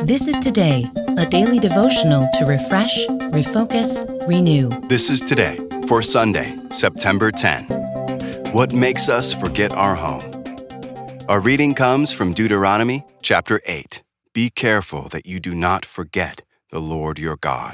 This is Today, a daily devotional to refresh, refocus, renew. This is Today for Sunday, September 10. What makes us forget our home? Our reading comes from Deuteronomy chapter 8. Be careful that you do not forget the Lord your God.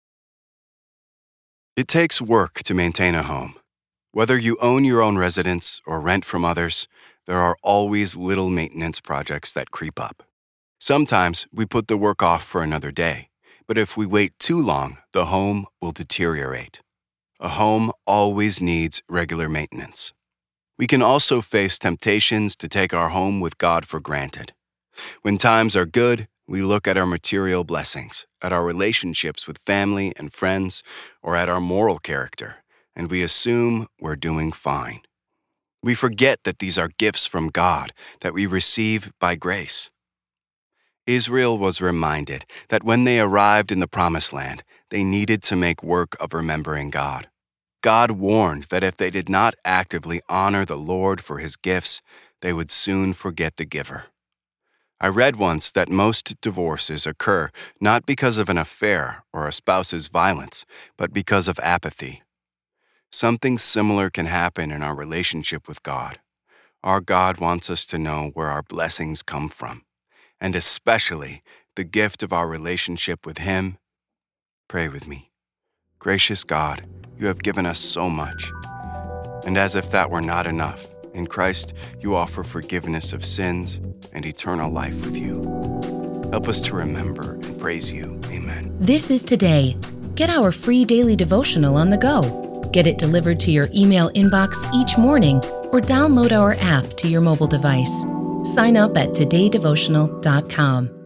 It takes work to maintain a home. Whether you own your own residence or rent from others, there are always little maintenance projects that creep up. Sometimes we put the work off for another day, but if we wait too long, the home will deteriorate. A home always needs regular maintenance. We can also face temptations to take our home with God for granted. When times are good, we look at our material blessings, at our relationships with family and friends, or at our moral character, and we assume we're doing fine. We forget that these are gifts from God that we receive by grace. Israel was reminded that when they arrived in the Promised Land, they needed to make work of remembering God. God warned that if they did not actively honor the Lord for His gifts, they would soon forget the giver. I read once that most divorces occur not because of an affair or a spouse's violence, but because of apathy. Something similar can happen in our relationship with God. Our God wants us to know where our blessings come from, and especially the gift of our relationship with Him. Pray with me. Gracious God, you have given us so much. And as if that were not enough, in Christ you offer forgiveness of sins and eternal life with you. Help us to remember and praise you. Amen. This is Today. Get our free daily devotional on the go. Get it delivered to your email inbox each morning or download our app to your mobile device. Sign up at todaydevotional.com.